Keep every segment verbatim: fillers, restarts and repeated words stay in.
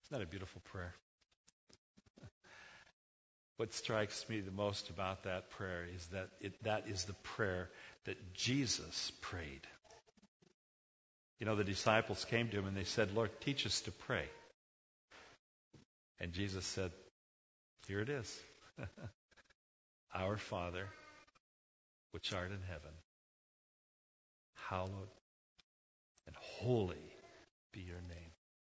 Isn't that a beautiful prayer? What strikes me the most about that prayer is that it, that is the prayer that Jesus prayed. You know, the disciples came to him and they said, Lord, teach us to pray. And Jesus said, here it is. Our Father, which art in heaven, hallowed and holy be your name.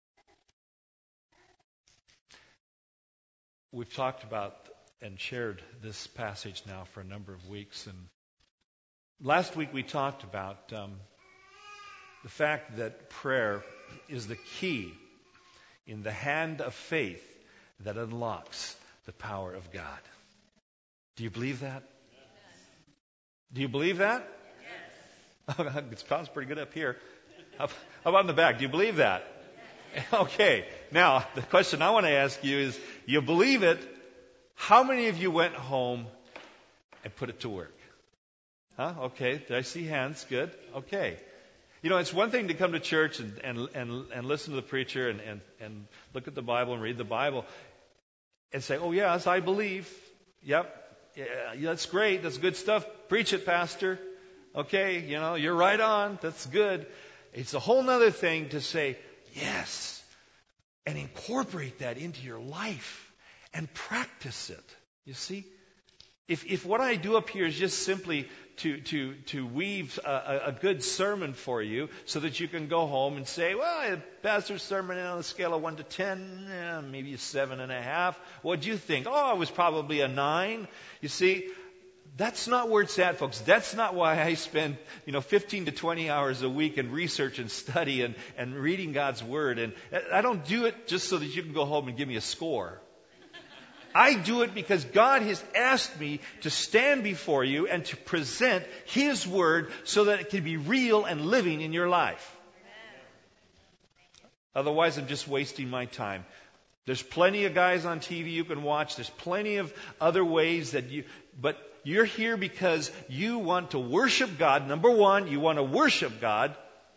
We've talked about and shared this passage now for a number of weeks. And last week we talked about um, the fact that prayer is the key in the hand of faith that unlocks the power of God. Do you believe that? Yes. Do you believe that? Yes. It sounds pretty good up here. How about in the back? Do you believe that? Yes. Okay. Now, the question I want to ask you is, you believe it, how many of you went home and put it to work? Huh? Okay. Did I see hands? Good. Okay. You know, it's one thing to come to church and and and, and listen to the preacher and, and, and look at the Bible and read the Bible and say, oh, yes, I believe. Yep. Yeah, that's great. That's good stuff. Preach it, Pastor. Okay. You know, you're right on. That's good. It's a whole other thing to say, yes, and incorporate that into your life and practice it. You see? If if what I do up here is just simply to to to weave a, a good sermon for you so that you can go home and say, well, Pastor's sermon on a scale of one to ten, eh, maybe a seven and a half. What'd you think? Oh, it was probably a nine. You see, that's not where it's at, folks. That's not why I spend, you know, fifteen to twenty hours a week in research and study and, and reading God's Word. And I don't do it just so that you can go home and give me a score. I do it because God has asked me to stand before you and to present His Word so that it can be real and living in your life. Otherwise, I'm just wasting my time. There's plenty of guys on T V you can watch. There's plenty of other ways that you... But you're here because you want to worship God. Number one, you want to worship God.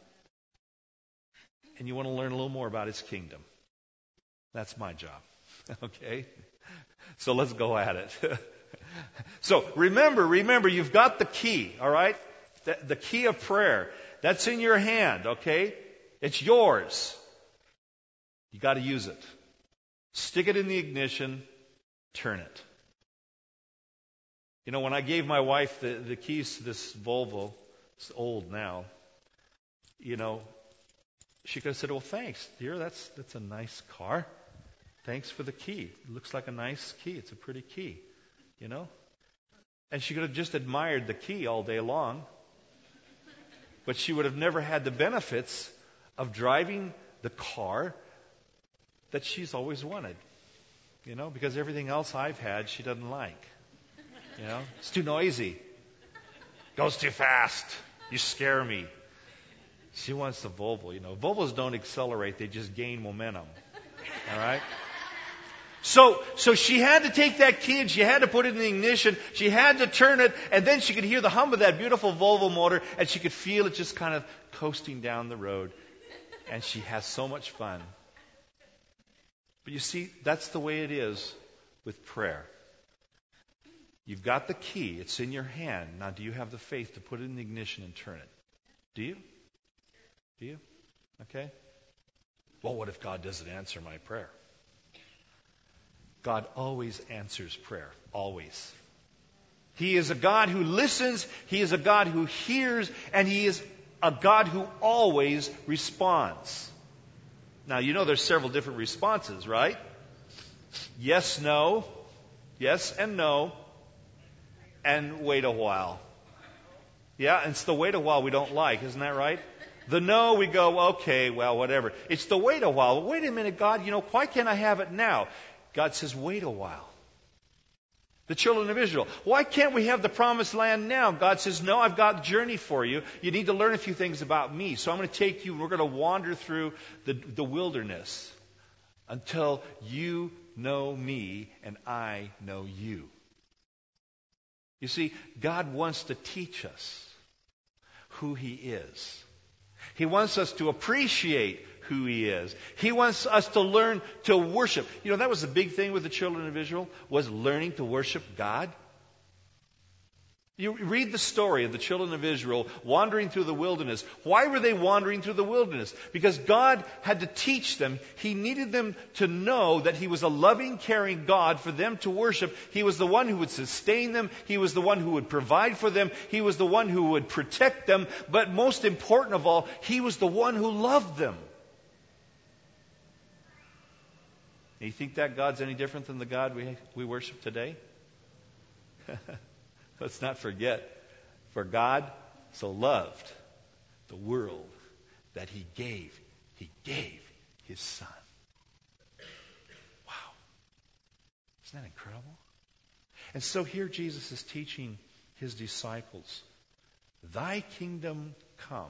And you want to learn a little more about His kingdom. That's my job. Okay? So let's go at it. So remember, remember, you've got the key, all right? The, the key of prayer. That's in your hand, okay? It's yours. You got to use it. Stick it in the ignition, turn it. You know, when I gave my wife the, the keys to this Volvo, it's old now, you know, she could have said, well, thanks, dear, that's that's a nice car. Thanks for the key. It looks like a nice key. It's a pretty key, you know. And she could have just admired the key all day long. But she would have never had the benefits of driving the car that she's always wanted. You know, because everything else I've had she doesn't like. You know, it's too noisy. Goes too fast. You scare me. She wants the Volvo. You know, Volvos don't accelerate. They just gain momentum. All right? So, so she had to take that key and she had to put it in the ignition. She had to turn it, and then she could hear the hum of that beautiful Volvo motor, and she could feel it just kind of coasting down the road. And she has so much fun. But you see, that's the way it is with prayer. You've got the key. It's in your hand. Now, do you have the faith to put it in the ignition and turn it? Do you? Do you? Okay. Well, what if God doesn't answer my prayer? God always answers prayer. Always. He is a God who listens. He is a God who hears. And He is a God who always responds. Now, you know there's several different responses, right? Yes, no. Yes and no. And wait a while. Yeah, and it's the wait a while we don't like. Isn't that right? The no, we go, okay, well, whatever. It's the wait a while. Wait a minute, God, you know, why can't I have it now? God says, wait a while. The children of Israel, why can't we have the promised land now? God says, no, I've got a journey for you. You need to learn a few things about me. So I'm going to take you, we're going to wander through the, the wilderness until you know me and I know you. You see, God wants to teach us who He is. He wants us to appreciate who He is. He wants us to learn to worship. You know, that was the big thing with the children of Israel, was learning to worship God. You read the story of the children of Israel wandering through the wilderness. Why were they wandering through the wilderness? Because God had to teach them. He needed them to know that He was a loving, caring God for them to worship. He was the one who would sustain them. He was the one who would provide for them. He was the one who would protect them. But most important of all, He was the one who loved them. And you think that God's any different than the God we, we worship today? Let's not forget, for God so loved the world that He gave, He gave His Son. Wow. Isn't that incredible? And so here Jesus is teaching His disciples, Thy kingdom come.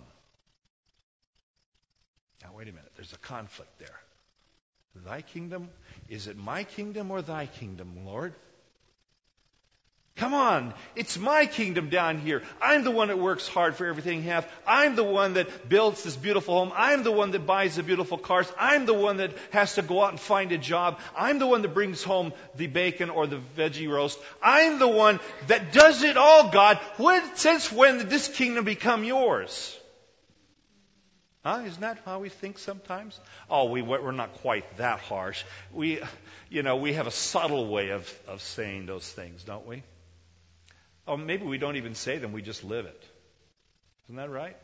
Now wait a minute, there's a conflict there. Thy kingdom, is it my kingdom or Thy kingdom, Lord? Come on, it's my kingdom down here. I'm the one that works hard for everything I have. I'm the one that builds this beautiful home. I'm the one that buys the beautiful cars. I'm the one that has to go out and find a job. I'm the one that brings home the bacon or the veggie roast. I'm the one that does it all, God. When, since when did this kingdom become yours? Huh? Isn't that how we think sometimes? Oh, we, we're not quite that harsh. We, you know, we have a subtle way of, of saying those things, don't we? Oh, maybe we don't even say them, we just live it. Isn't that right?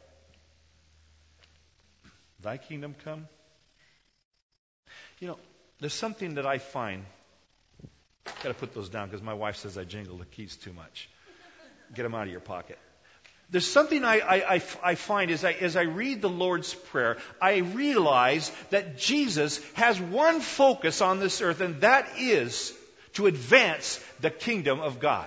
Thy kingdom come. You know, there's something that I find. Got to put those down because my wife says I jingle the keys too much. Get them out of your pocket. There's something I, I, I, I find as I, as I read the Lord's Prayer, I realize that Jesus has one focus on this earth, and that is to advance the kingdom of God.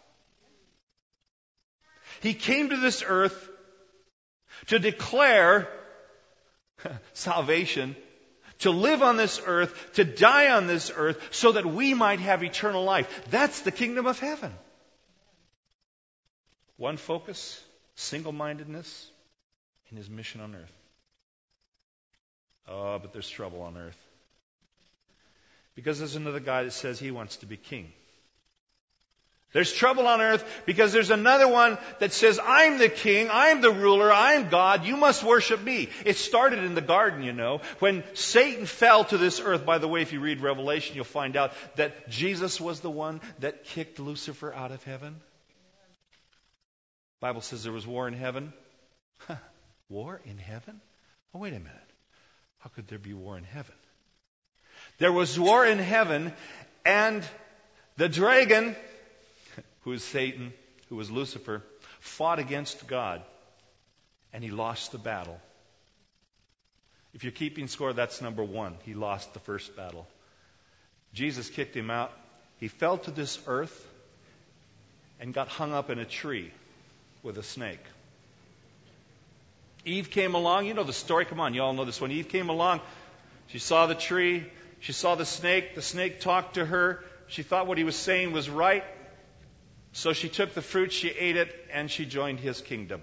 He came to this earth to declare salvation, to live on this earth, to die on this earth, so that we might have eternal life. That's the kingdom of heaven. One focus, single-mindedness in His mission on earth. Oh, but there's trouble on earth. Because there's another guy that says he wants to be king. There's trouble on earth because there's another one that says, I'm the king, I'm the ruler, I'm God, you must worship me. It started in the garden, you know. When Satan fell to this earth, by the way, if you read Revelation, you'll find out that Jesus was the one that kicked Lucifer out of heaven. The Bible says there was war in heaven. Huh, war in heaven? Oh, wait a minute. How could there be war in heaven? There was war in heaven, and the dragon, who is Satan, who was Lucifer, fought against God, and he lost the battle. If you're keeping score, that's number one. He lost the first battle. Jesus kicked him out. He fell to this earth and got hung up in a tree with a snake. Eve came along. You know the story. Come on, you all know this one. Eve came along. She saw the tree. She saw the snake. The snake talked to her. She thought what he was saying was right. So she took the fruit, she ate it, and she joined his kingdom.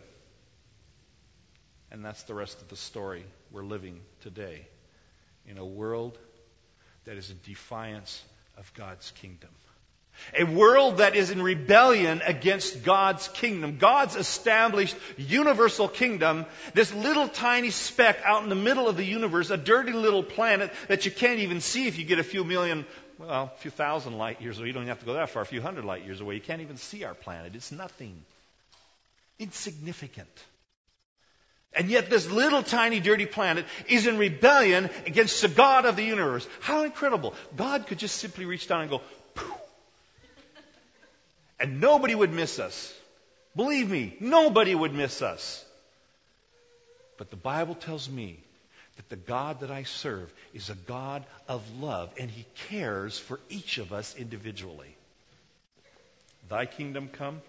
And that's the rest of the story we're living today, in a world that is in defiance of God's kingdom. A world that is in rebellion against God's kingdom. God's established universal kingdom, this little tiny speck out in the middle of the universe, a dirty little planet that you can't even see if you get a few million, well, a few thousand light years away. You don't even have to go that far, a few hundred light years away. You can't even see our planet. It's nothing. Insignificant. And yet this little tiny dirty planet is in rebellion against the God of the universe. How incredible. God could just simply reach down and go, poof. And nobody would miss us. Believe me, nobody would miss us. But the Bible tells me that the God that I serve is a God of love, and He cares for each of us individually. Thy kingdom come.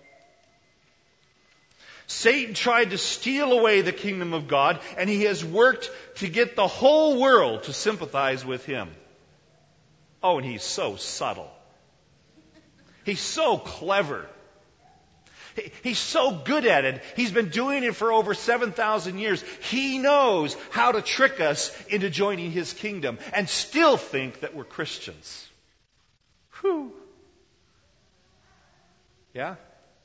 Satan tried to steal away the kingdom of God, and he has worked to get the whole world to sympathize with him. Oh, and he's so subtle. He's so clever. He, he's so good at it. He's been doing it for over seven thousand years. He knows how to trick us into joining his kingdom and still think that we're Christians. Whew. Yeah?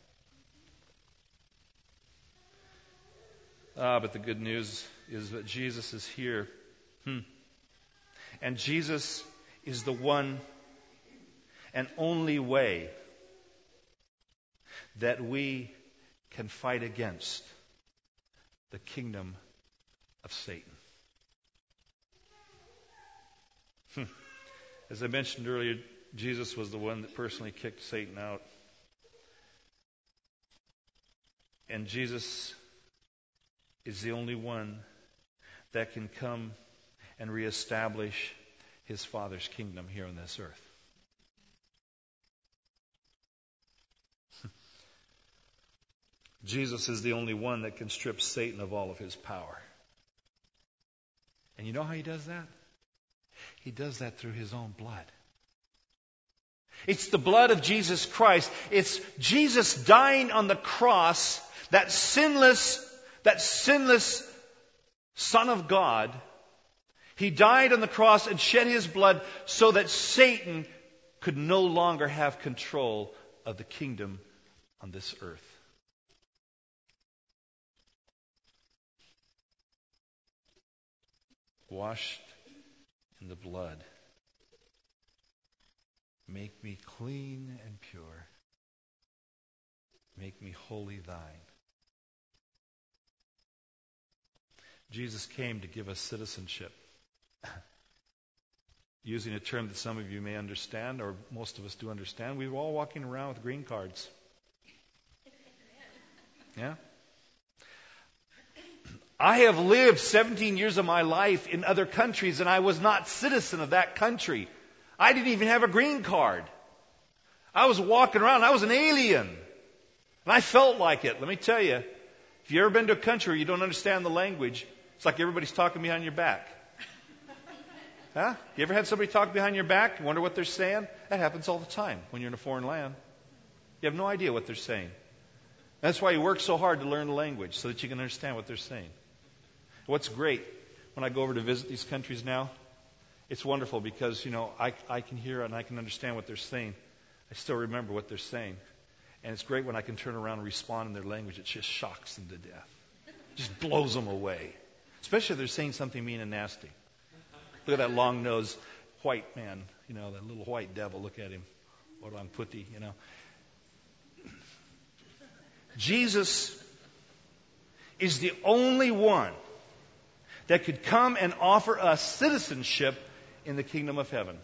Ah, but the good news is that Jesus is here. Hmm. And Jesus is the one and only way that we can fight against the kingdom of Satan. Hmm. As I mentioned earlier, Jesus was the one that personally kicked Satan out. And Jesus is the only one that can come and reestablish his Father's kingdom here on this earth. Jesus is the only one that can strip Satan of all of his power. And you know how he does that? He does that through his own blood. It's the blood of Jesus Christ. It's Jesus dying on the cross, that sinless, that sinless Son of God. He died on the cross and shed his blood so that Satan could no longer have control of the kingdom on this earth. Washed in the blood. Make me clean and pure. Make me wholly thine. Jesus came to give us citizenship. Using a term that some of you may understand, or most of us do understand, we were all walking around with green cards. Yeah? I have lived seventeen years of my life in other countries, and I was not citizen of that country. I didn't even have a green card. I was walking around. I was an alien. And I felt like it. Let me tell you, if you've ever been to a country where you don't understand the language, it's like everybody's talking behind your back. Huh? You ever had somebody talk behind your back? You wonder what they're saying? That happens all the time when you're in a foreign land. You have no idea what they're saying. That's why you work so hard to learn the language, so that you can understand what they're saying. What's great, when I go over to visit these countries now, it's wonderful because, you know, I, I can hear and I can understand what they're saying. I still remember what they're saying. And it's great when I can turn around and respond in their language. It just shocks them to death. It just blows them away. Especially if they're saying something mean and nasty. Look at that long-nosed white man, you know, that little white devil. Look at him. Orang putih, you know. Jesus is the only one that could come and offer us citizenship in the kingdom of heaven.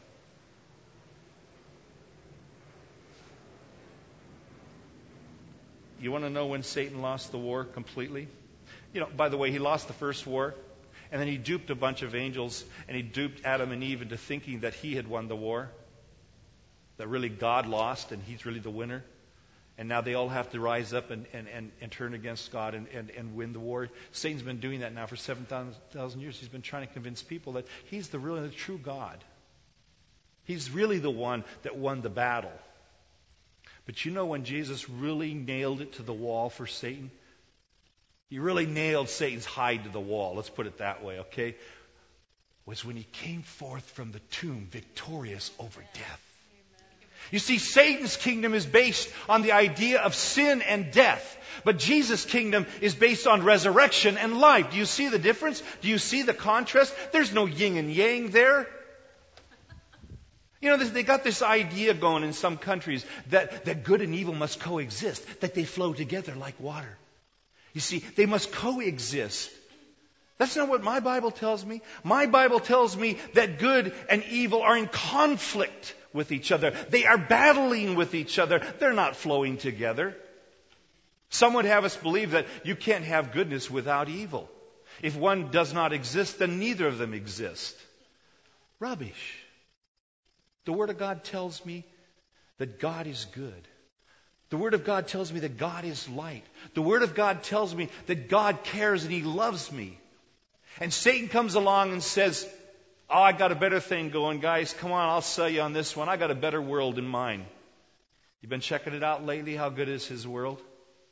You want to know when Satan lost the war completely? You know, by the way, he lost the first war, and then he duped a bunch of angels, and he duped Adam and Eve into thinking that he had won the war, that really God lost, and he's really the winner. And now they all have to rise up and, and, and, and turn against God and, and, and win the war. Satan's been doing that now for seven thousand years. He's been trying to convince people that he's the really the true God. He's really the one that won the battle. But you know when Jesus really nailed it to the wall for Satan? He really nailed Satan's hide to the wall. Let's put it that way, okay? Was when he came forth from the tomb victorious over death. You see, Satan's kingdom is based on the idea of sin and death. But Jesus' kingdom is based on resurrection and life. Do you see the difference? Do you see the contrast? There's no yin and yang there. You know, they got this idea going in some countries that, that good and evil must coexist, that they flow together like water. You see, they must coexist. That's not what my Bible tells me. My Bible tells me that good and evil are in conflict with each other. They are battling with each other. They're not flowing together. Some would have us believe that you can't have goodness without evil. If one does not exist, then neither of them exist. Rubbish. The Word of God tells me that God is good. The Word of God tells me that God is light. The Word of God tells me that God cares and He loves me. And Satan comes along and says, oh, I got a better thing going, guys. Come on, I'll sell you on this one. I got a better world in mind. You been checking it out lately? How good is His world?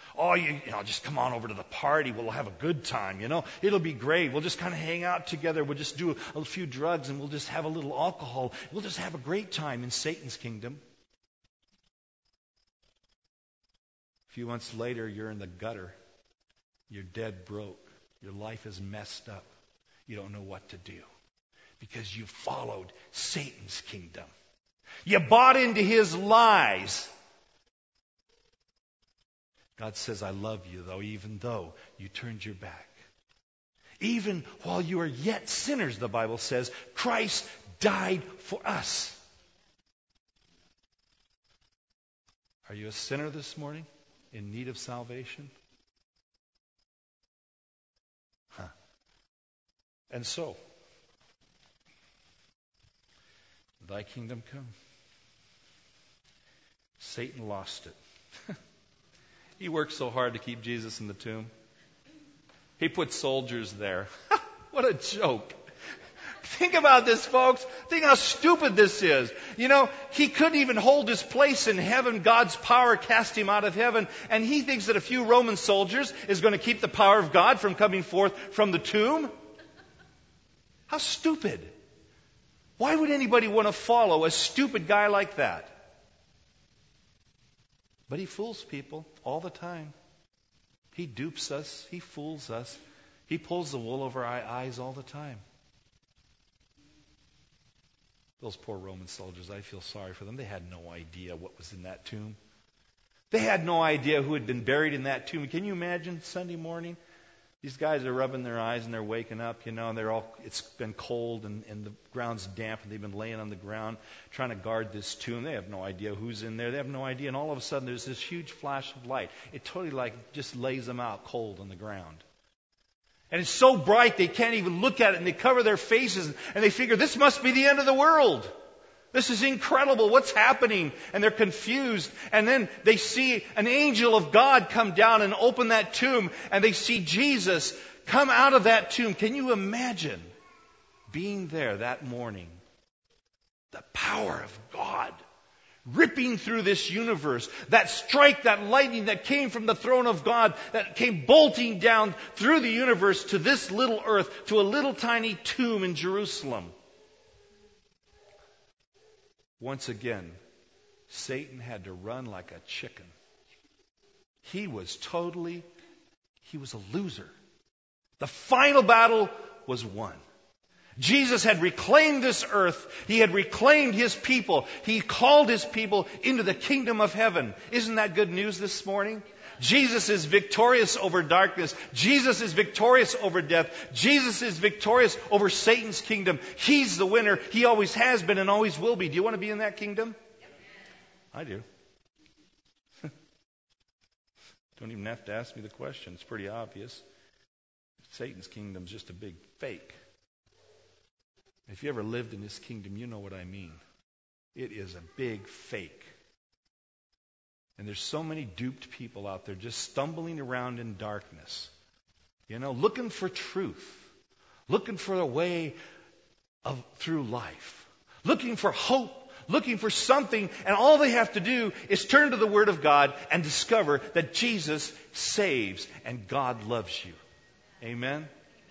Oh, you, you know, just come on over to the party. We'll have a good time, you know. It'll be great. We'll just kind of hang out together. We'll just do a, a few drugs and we'll just have a little alcohol. We'll just have a great time in Satan's kingdom. A few months later, you're in the gutter. You're dead broke. Your life is messed up. You don't know what to do because you followed Satan's kingdom. You bought into his lies. God says, I love you, though, even though you turned your back. Even while you are yet sinners, the Bible says, Christ died for us. Are you a sinner this morning in need of salvation? Huh. And so, thy kingdom come. Satan lost it. He worked so hard to keep Jesus in the tomb. He put soldiers there. What a joke. Think about this, folks. Think how stupid this is. You know, he couldn't even hold his place in heaven. God's power cast him out of heaven. And he thinks that a few Roman soldiers is going to keep the power of God from coming forth from the tomb. How stupid. Why would anybody want to follow a stupid guy like that? But he fools people all the time. He dupes us. He fools us. He pulls the wool over our eyes all the time. Those poor Roman soldiers, I feel sorry for them. They had no idea what was in that tomb. They had no idea who had been buried in that tomb. Can you imagine Sunday morning? These guys are rubbing their eyes and they're waking up, you know, and they're all, it's been cold and, and the ground's damp and they've been laying on the ground trying to guard this tomb. They have no idea who's in there. They have no idea. And all of a sudden there's this huge flash of light. It totally like just lays them out cold on the ground. And it's so bright they can't even look at it and they cover their faces and they figure this must be the end of the world. This is incredible. What's happening? And they're confused. And then they see an angel of God come down and open that tomb. And they see Jesus come out of that tomb. Can you imagine being there that morning? The power of God ripping through this universe. That strike, that lightning that came from the throne of God, that came bolting down through the universe to this little earth, to a little tiny tomb in Jerusalem. Once again, Satan had to run like a chicken. He was totally, he was a loser. The final battle was won. Jesus had reclaimed this earth. He had reclaimed his people. He called his people into the kingdom of heaven. Isn't that good news this morning? Jesus is victorious over darkness. Jesus is victorious over death. Jesus is victorious over Satan's kingdom. He's the winner. He always has been and always will be. Do you want to be in that kingdom? I do. Don't even have to ask me the question. It's pretty obvious. Satan's kingdom is just a big fake. If you ever lived in his kingdom, you know what I mean. It is a big fake. And there's so many duped people out there just stumbling around in darkness. You know, looking for truth. Looking for a way of through life. Looking for hope. Looking for something. And all they have to do is turn to the Word of God and discover that Jesus saves and God loves you. Amen?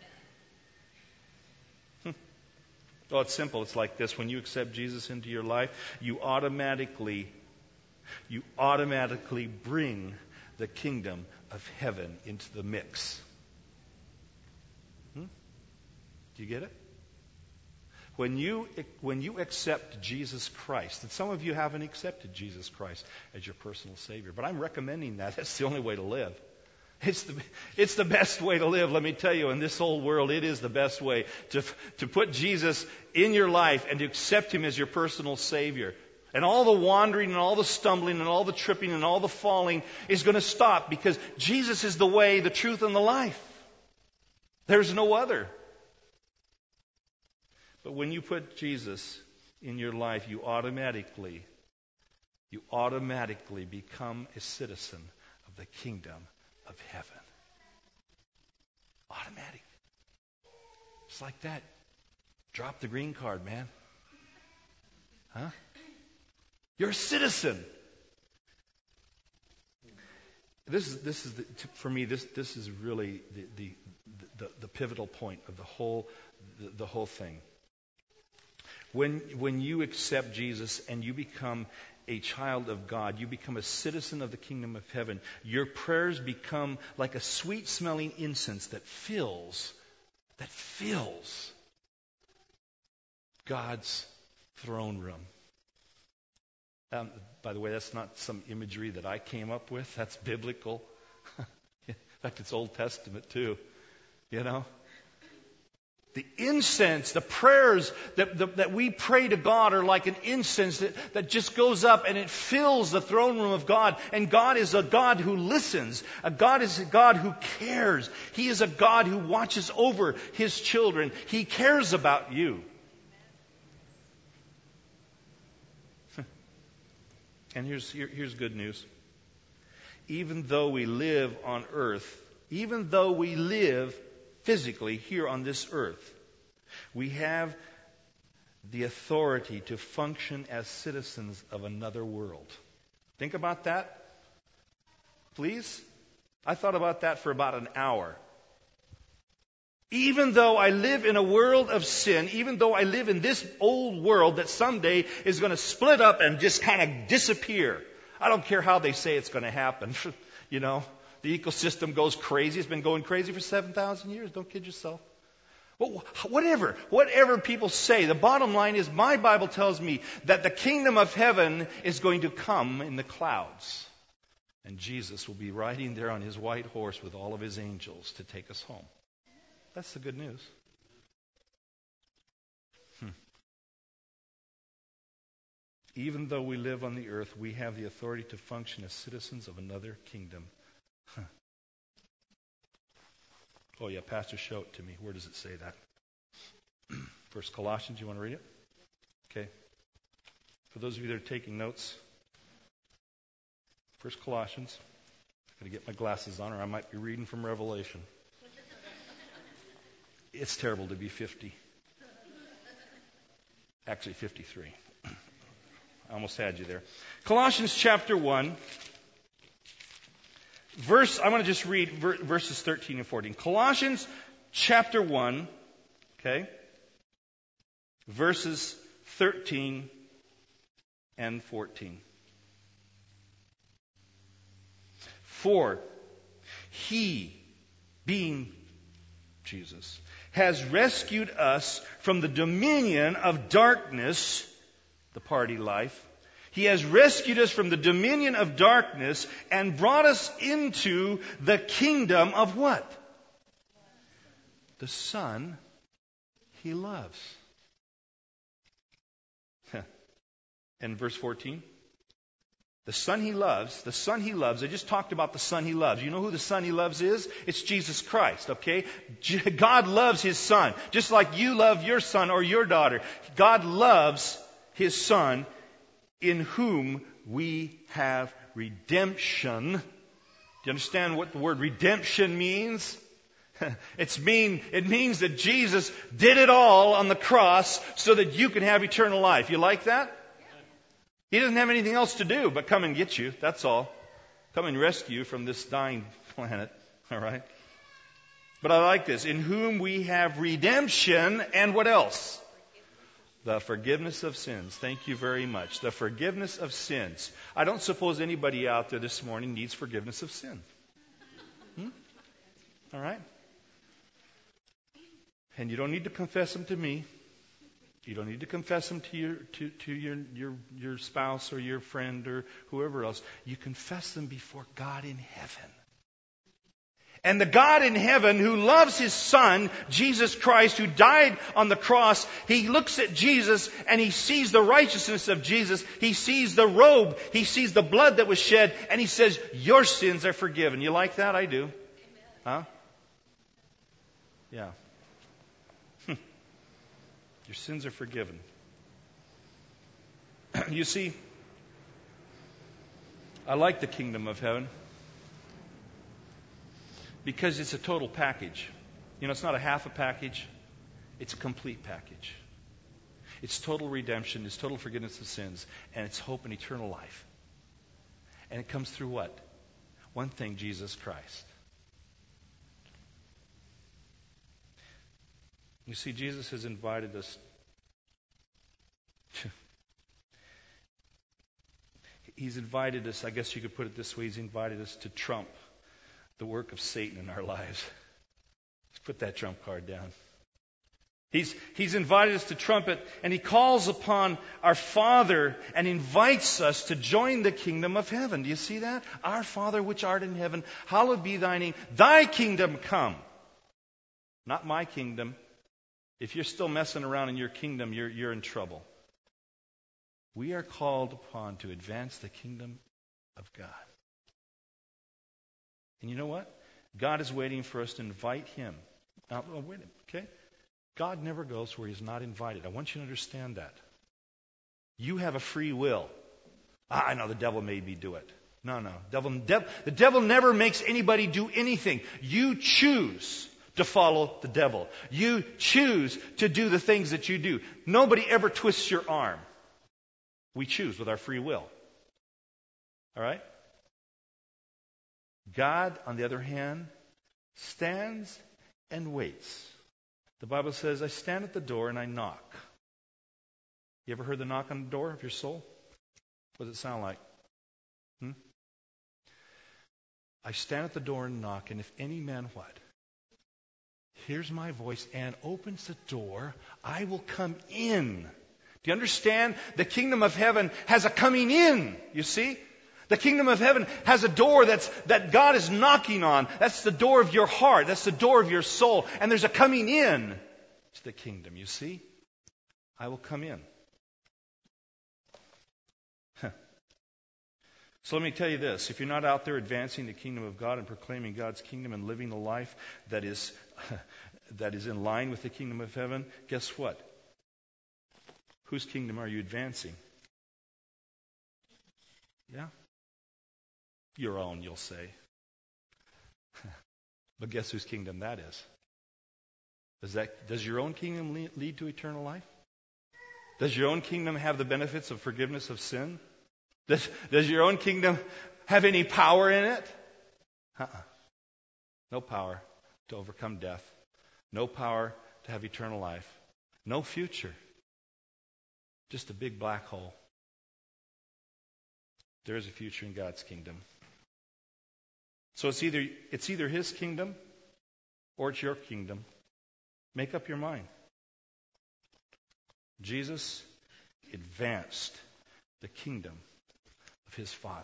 Oh, it's simple. It's like this. When you accept Jesus into your life, you automatically You automatically bring the kingdom of heaven into the mix. Hmm? Do you get it? When you, when you accept Jesus Christ, and some of you haven't accepted Jesus Christ as your personal Savior, but I'm recommending that. That's the only way to live. It's the, it's the best way to live, let me tell you. In this whole world, it is the best way to, to put Jesus in your life and to accept Him as your personal Savior. And all the wandering and all the stumbling and all the tripping and all the falling is going to stop because Jesus is the way, the truth, and the life. There's no other. But when you put Jesus in your life, you automatically, you automatically become a citizen of the kingdom of heaven. Automatic. Just like that. Drop the green card, man. Huh? You're a citizen. This is this is the, for me. This this is really the the, the, the pivotal point of the whole the, the whole thing. When when you accept Jesus and you become a child of God, you become a citizen of the kingdom of heaven. Your prayers become like a sweet-smelling incense that fills that fills God's throne room. Um, by the way, that's not some imagery that I came up with. That's biblical. In fact, it's Old Testament too. You know? The incense, the prayers that, the, that we pray to God are like an incense that, that just goes up and it fills the throne room of God. And God is a God who listens. A God is a God who cares. He is a God who watches over His children. He cares about you. And here's, here, here's good news. Even though we live on earth, even though we live physically here on this earth, we have the authority to function as citizens of another world. Think about that, please. I thought about that for about an hour. Even though I live in a world of sin, even though I live in this old world that someday is going to split up and just kind of disappear. I don't care how they say it's going to happen. You know, the ecosystem goes crazy. It's been going crazy for seven thousand years. Don't kid yourself. Well, whatever, whatever people say, the bottom line is my Bible tells me that the kingdom of heaven is going to come in the clouds. And Jesus will be riding there on His white horse with all of His angels to take us home. That's the good news. Hmm. Even though we live on the earth, we have the authority to function as citizens of another kingdom. Huh. Oh yeah, Pastor, show it to me. Where does it say that? First Colossians, you want to read it? Okay. For those of you that are taking notes, First Colossians. I've got to get my glasses on or I might be reading from Revelation. It's terrible to be fifty. Actually, fifty-three. I almost had you there. Colossians chapter one. Verse, I want to just read verses thirteen and fourteen. Colossians chapter one, okay, verses thirteen and fourteen. For He, being Jesus, has rescued us from the dominion of darkness, the party life. He has rescued us from the dominion of darkness and brought us into the kingdom of what? The Son He loves. And verse fourteen. The Son He loves, the Son He loves, I just talked about the Son He loves. You know who the Son He loves is? It's Jesus Christ, okay? God loves His Son, just like you love your son or your daughter. God loves His Son, in whom we have redemption. Do you understand what the word redemption means? It's mean, it means that Jesus did it all on the cross so that you can have eternal life. You like that? He doesn't have anything else to do but come and get you. That's all. Come and rescue you from this dying planet. All right? But I like this. In whom we have redemption and what else? The forgiveness of sins. Thank you very much. The forgiveness of sins. I don't suppose anybody out there this morning needs forgiveness of sin. Hmm? All right? And you don't need to confess them to me. You don't need to confess them to your to, to your, your your spouse or your friend or whoever else. You confess them before God in heaven. And the God in heaven who loves His Son, Jesus Christ, who died on the cross, He looks at Jesus and He sees the righteousness of Jesus. He sees the robe. He sees the blood that was shed. And He says, your sins are forgiven. You like that? I do. Amen. Huh? Yeah. Your sins are forgiven. You see, I like the kingdom of heaven because it's a total package. You know, it's not a half a package. It's a complete package. It's total redemption. It's total forgiveness of sins. And it's hope and eternal life. And it comes through what? One thing, Jesus Christ. You see, Jesus has invited us. He's invited us, I guess you could put it this way, he's invited us to trump the work of Satan in our lives. Let's put that trump card down. He's, he's invited us to trumpet, and he calls upon our Father and invites us to join the kingdom of heaven. Do you see that? Our Father which art in heaven, hallowed be thy name. Thy kingdom come. Not my kingdom. If you're still messing around in your kingdom, you're, you're in trouble. We are called upon to advance the kingdom of God. And you know what? God is waiting for us to invite him. Now, oh, wait a minute, okay? God never goes where he's not invited. I want you to understand that. You have a free will. Ah, I know the devil made me do it. No, no. Devil, dev, the devil never makes anybody do anything. You choose to follow the devil. You choose to do the things that you do. Nobody ever twists your arm. We choose with our free will. All right? God, on the other hand, stands and waits. The Bible says, I stand at the door and I knock. You ever heard the knock on the door of your soul? What does it sound like? Hmm? I stand at the door and knock, and if any man what? Hears my voice and opens the door, I will come in. Do you understand? The kingdom of heaven has a coming in, you see? The kingdom of heaven has a door that's, that God is knocking on. That's the door of your heart. That's the door of your soul. And there's a coming in to the kingdom, you see? I will come in. Huh. So let me tell you this. If you're not out there advancing the kingdom of God and proclaiming God's kingdom and living a life that is, that is in line with the kingdom of heaven, guess what? Whose kingdom are you advancing? Yeah? Your own, you'll say. But guess whose kingdom that is? Does that does your own kingdom lead, lead to eternal life? Does your own kingdom have the benefits of forgiveness of sin? Does, does your own kingdom have any power in it? Uh-uh. No power to overcome death. No power to have eternal life. No future. Just a big black hole. There is a future in God's kingdom. So it's either it's either his kingdom or it's your kingdom. Make up your mind. Jesus advanced the kingdom of his Father.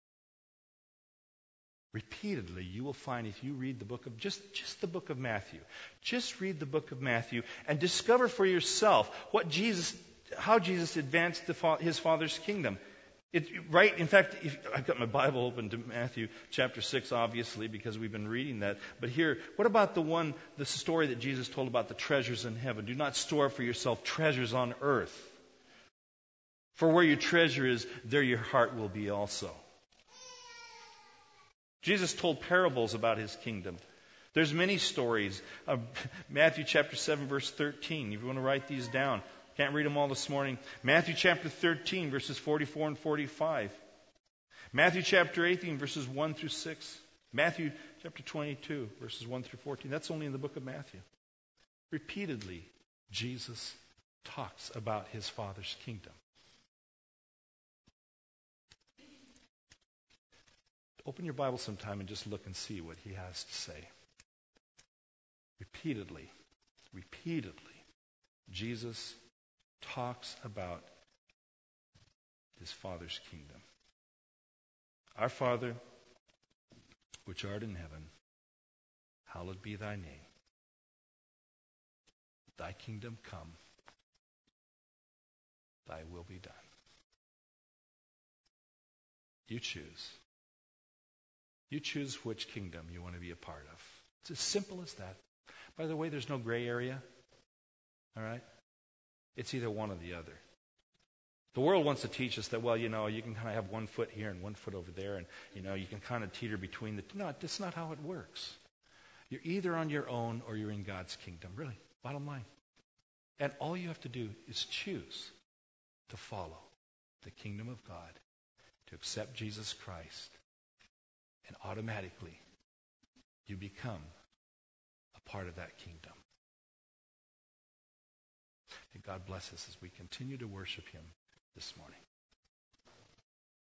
Repeatedly, you will find if you read the book of, just, just the book of Matthew, just read the book of Matthew and discover for yourself what Jesus, how Jesus advanced the, his Father's kingdom. It, right, in fact, if, I've got my Bible open to Matthew chapter six, obviously, because we've been reading that. But here, what about the one, the story that Jesus told about the treasures in heaven? Do not store for yourself treasures on earth. For where your treasure is, there your heart will be also. Jesus told parables about his kingdom. There's many stories. Uh, Matthew chapter seven, verse thirteen. If you want to write these down. Can't read them all this morning. Matthew chapter thirteen, verses forty-four and forty-five. Matthew chapter eighteen, verses one through six. Matthew chapter twenty-two, verses one through fourteen. That's only in the book of Matthew. Repeatedly, Jesus talks about his Father's kingdom. Open your Bible sometime and just look and see what he has to say. Repeatedly, repeatedly, Jesus talks about his Father's kingdom. Our Father, which art in heaven, hallowed be thy name. Thy kingdom come. Thy will be done. You choose. You choose which kingdom you want to be a part of. It's as simple as that. By the way, there's no gray area. All right? It's either one or the other. The world wants to teach us that, well, you know, you can kind of have one foot here and one foot over there, and, you know, you can kind of teeter between the two. No, that's not how it works. You're either on your own or you're in God's kingdom, really, bottom line. And all you have to do is choose to follow the kingdom of God, to accept Jesus Christ, And automatically, you become a part of that kingdom. And God bless us as we continue to worship him this morning.